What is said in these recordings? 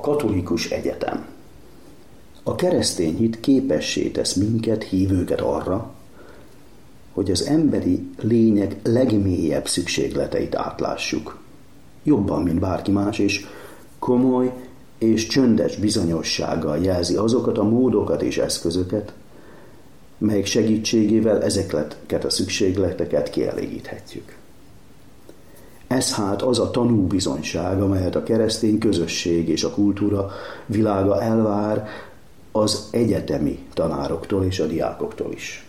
katolikus egyetem. A keresztény hit képessé tesz minket, hívőket arra, hogy az emberi lények legmélyebb szükségleteit átlássuk. Jobban, mint bárki más, és komoly és csöndes bizonyossággal jelzi azokat a módokat és eszközöket, melyek segítségével ezeket a szükségleteket kielégíthetjük. Ez hát az a tanúbizonyság, amelyet a keresztény közösség és a kultúra világa elvár az egyetemi tanároktól és a diákoktól is.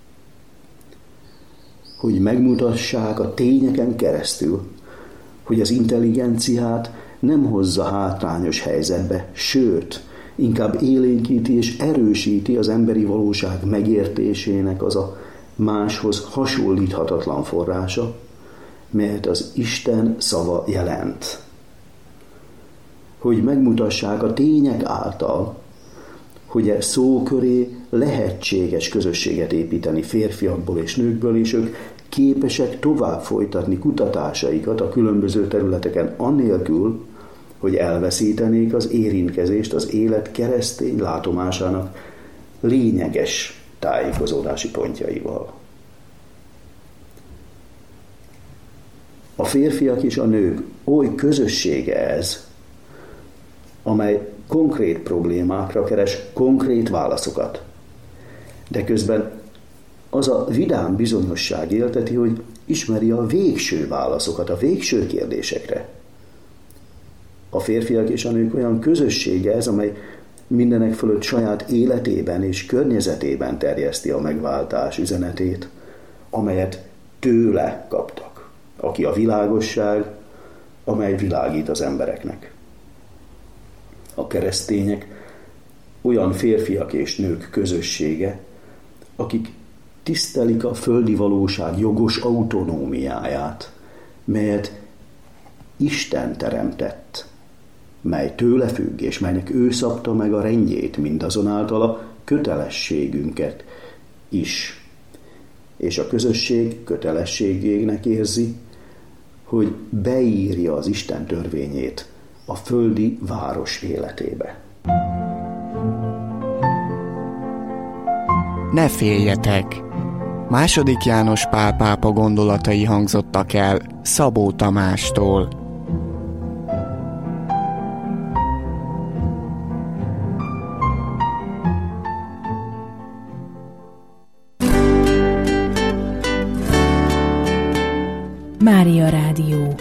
Hogy megmutassák a tényeken keresztül, hogy az intelligenciát nem hozza hátrányos helyzetbe, sőt, inkább élénkíti és erősíti az emberi valóság megértésének az a máshoz hasonlíthatatlan forrása, melyet az Isten szava jelent. Hogy megmutassák a tények által, hogy e szó köré lehetséges közösséget építeni férfiakból és nőkből, és ők képesek tovább folytatni kutatásaikat a különböző területeken annélkül, hogy elveszítenék az érintkezést az élet keresztény látomásának lényeges tájékozódási pontjaival. A férfiak és a nők oly közössége ez, amely konkrét problémákra keres konkrét válaszokat. De közben az a vidám bizonyosság élteti, hogy ismeri a végső válaszokat a végső kérdésekre. A férfiak és a nők olyan közössége ez, amely mindenek fölött saját életében és környezetében terjeszti a megváltás üzenetét, amelyet tőle kaptak, aki a világosság, amely világít az embereknek. A keresztények olyan férfiak és nők közössége, akik tisztelik a földi valóság jogos autonómiáját, melyet Isten teremtett, mely tőle függ, és melynek ő szabta meg a rendjét, mindazonáltal a kötelességünket is. És a közösség kötelességének érzi, hogy beírja az Isten törvényét a földi város életébe. Ne féljetek! II. János Pál pápa gondolatai hangzottak el Szabó Tamástól. Mária Rádió.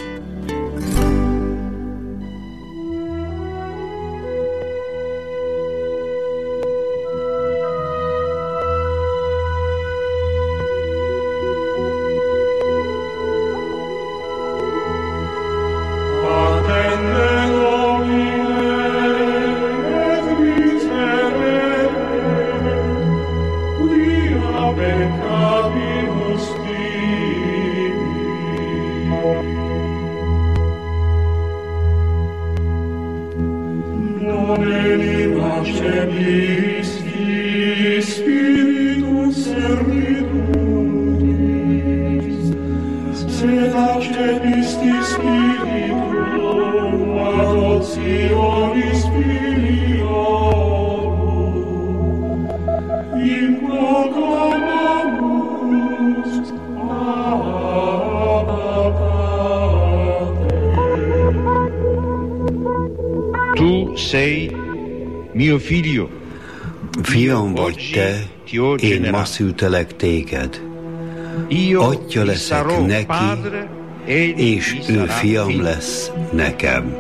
Tu sei mio figlio. Fiam vagy te, én ma szültelek téged. Atya leszek neki, és ő fiam lesz nekem.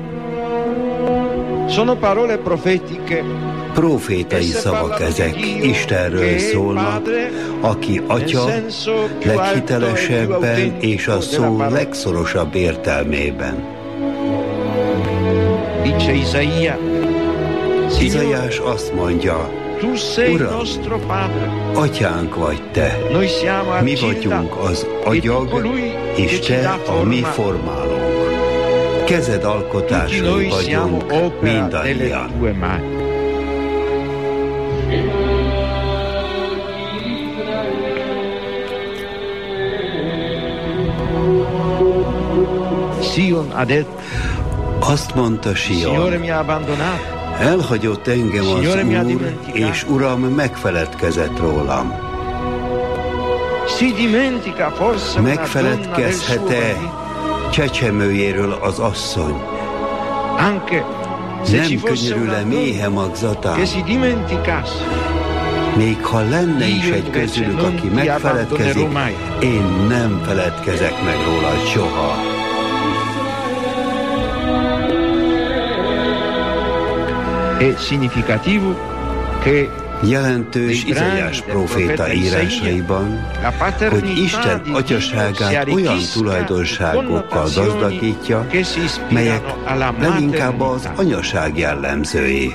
Sono parole profetiche. Profétai szavak ezek, Istenről szólnak, aki Atya leghitelesebben és a szó legszorosabb értelmében. Dice Izaiás azt mondja, Uram, Atyánk vagy te, mi vagyunk az agyag, és te a mi formálónk. Kezed alkotásai vagyunk mindannyian. Azt mondta Sion, elhagyott engem az Úr, és Uram megfeledkezett rólam. Megfeledkezhet-e csecsemőjéről az asszony? Nem könyörül-e méhe magzatán? Még ha lenne is egy közülük, aki megfeledkezik, én nem feledkezek meg róla soha. Jelentős Izaiás próféta írásaiban, hogy Isten atyaságát olyan tulajdonságokkal gazdagítja, melyek leginkább az anyaság jellemzői.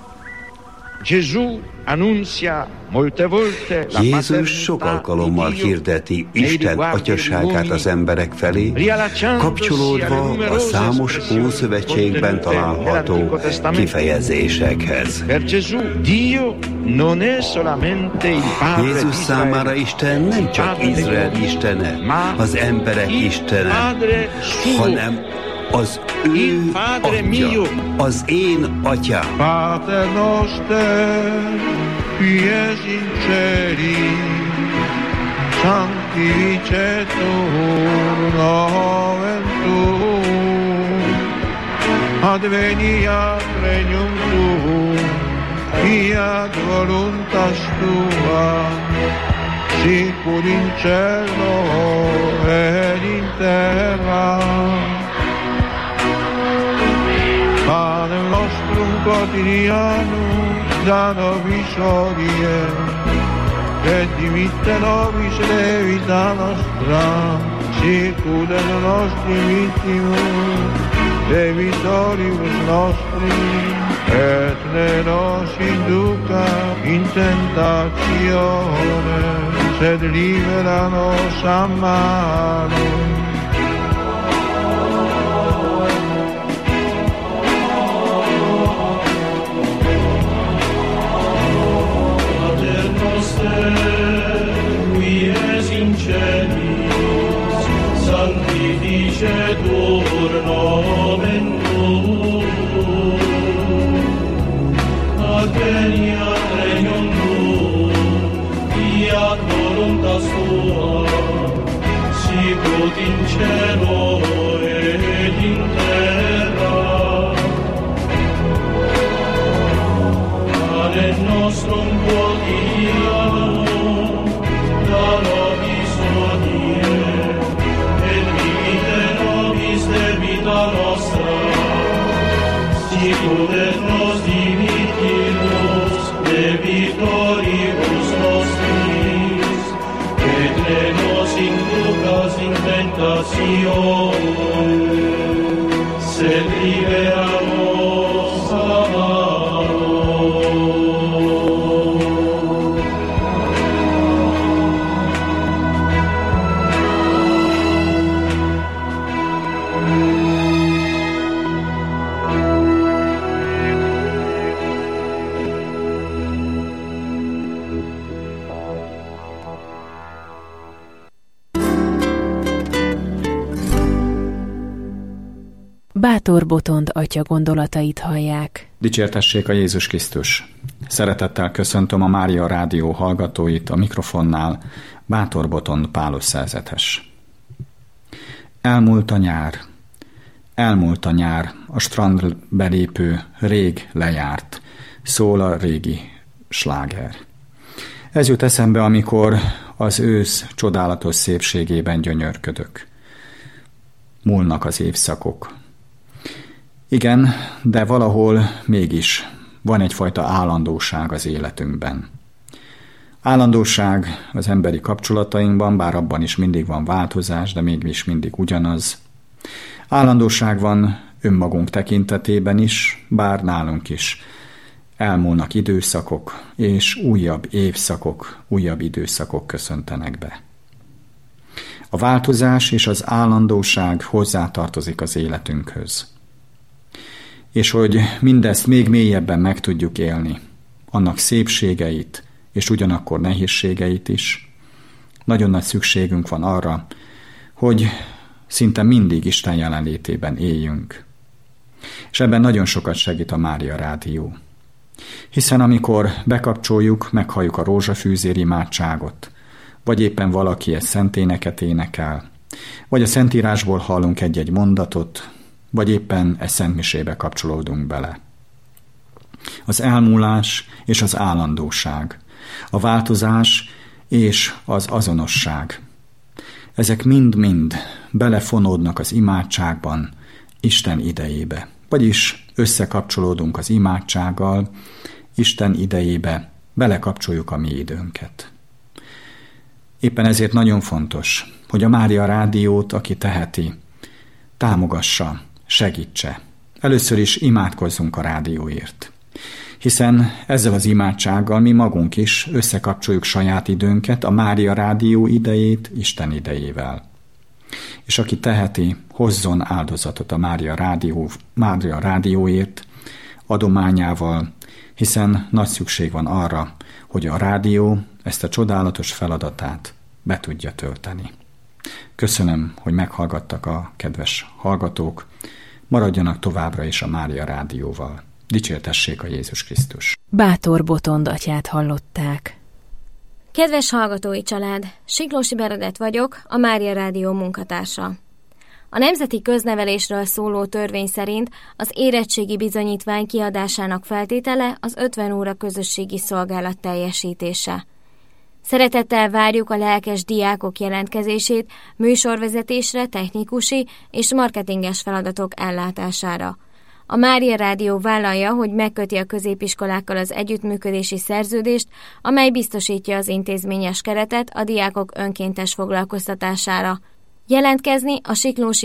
Jézus sok alkalommal hirdeti Isten atyaságát az emberek felé, kapcsolódva a számos Ószövetségben található kifejezésekhez. Jézus számára Isten nem csak Izrael istene, az emberek istene, hanem az ő atya, az én atyám. Pater noster, qui es in celi, sanctificetur nomen tuum, adveniat regnum tuum, fiat voluntas tua, sicur in cielo et in terra. Panem nostrum quotidianum da nobis hodie, et dimitte nobis debita nostra, sicut et nostri vittimus debitoribus nostri, et ne nos induca in tentatione, sed libera nos a malo. Qui es in celis, sanctificetur nomen tuum, adveniat regnum tuum, fiat voluntas tua, sicut in cielo et in terra. Panem nostrum quotidianum da nobis hodie, et dimitte nobis debita nostra, sicut et nos dimittimus debitoribus nostris, et ne nos inducas in tentatione, sed libera nos a malo. Bátor Botond atya gondolatait hallják. Dicsértessék a Jézus Krisztus! Szeretettel köszöntöm a Mária Rádió hallgatóit, a mikrofonnál Bátor Botond Pál összezetes. Elmúlt a nyár, a strand belépő rég lejárt, szól a régi sláger. Ez jut eszembe, amikor az ősz csodálatos szépségében gyönyörködök. Múlnak az évszakok. Igen, de valahol mégis van egyfajta állandóság az életünkben. Állandóság az emberi kapcsolatainkban, bár abban is mindig van változás, de mégis mindig ugyanaz. Állandóság van önmagunk tekintetében is, bár nálunk is. Elmúlnak időszakok, és újabb évszakok, újabb időszakok köszöntenek be. A változás és az állandóság hozzátartozik az életünkhöz. És hogy mindezt még mélyebben meg tudjuk élni, annak szépségeit és ugyanakkor nehézségeit is, nagyon nagy szükségünk van arra, hogy szinte mindig Isten jelenlétében éljünk. És ebben nagyon sokat segít a Mária Rádió. Hiszen amikor bekapcsoljuk, meghalljuk a rózsafűzér imádságot, vagy éppen valaki egy szenténeket énekel, vagy a Szentírásból hallunk egy-egy mondatot, vagy éppen egy szentmisébe kapcsolódunk bele. Az elmúlás és az állandóság, a változás és az azonosság. Ezek mind-mind belefonódnak az imádságban, Isten idejébe. Vagyis összekapcsolódunk az imádsággal, Isten idejébe, belekapcsoljuk a mi időnket. Éppen ezért nagyon fontos, hogy a Mária Rádiót, aki teheti, támogassa, segítse. Először is imádkozzunk a rádióért. Hiszen ezzel az imádsággal mi magunk is összekapcsoljuk saját időnket, a Mária Rádió idejét Isten idejével. És aki teheti, hozzon áldozatot a Mária Rádióért, adományával, hiszen nagy szükség van arra, hogy a rádió ezt a csodálatos feladatát be tudja tölteni. Köszönöm, hogy meghallgattak a kedves hallgatók, maradjanak továbbra is a Mária Rádióval. Dicsértessék a Jézus Krisztus! Bátor Botond atyát hallották. Kedves hallgatói család, Siklósi Bernadett vagyok, a Mária Rádió munkatársa. A nemzeti köznevelésről szóló törvény szerint az érettségi bizonyítvány kiadásának feltétele az 50 óra közösségi szolgálat teljesítése. Szeretettel várjuk a lelkes diákok jelentkezését műsorvezetésre, technikusi és marketinges feladatok ellátására. A Mária Rádió vállalja, hogy megköti a középiskolákkal az együttműködési szerződést, amely biztosítja az intézményes keretet a diákok önkéntes foglalkoztatására. Jelentkezni a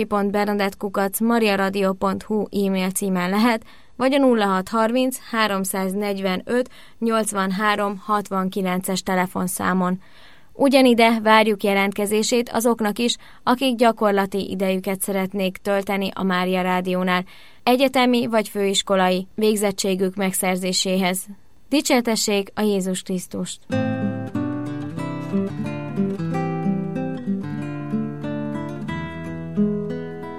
siklósi.bernadett@mariaradio.hu e-mail címen lehet, vagy a 0630 345 83 69-es telefonszámon. Ugyanide várjuk jelentkezését azoknak is, akik gyakorlati idejüket szeretnék tölteni a Mária Rádiónál, egyetemi vagy főiskolai végzettségük megszerzéséhez. Dicsértessék a Jézus Krisztust!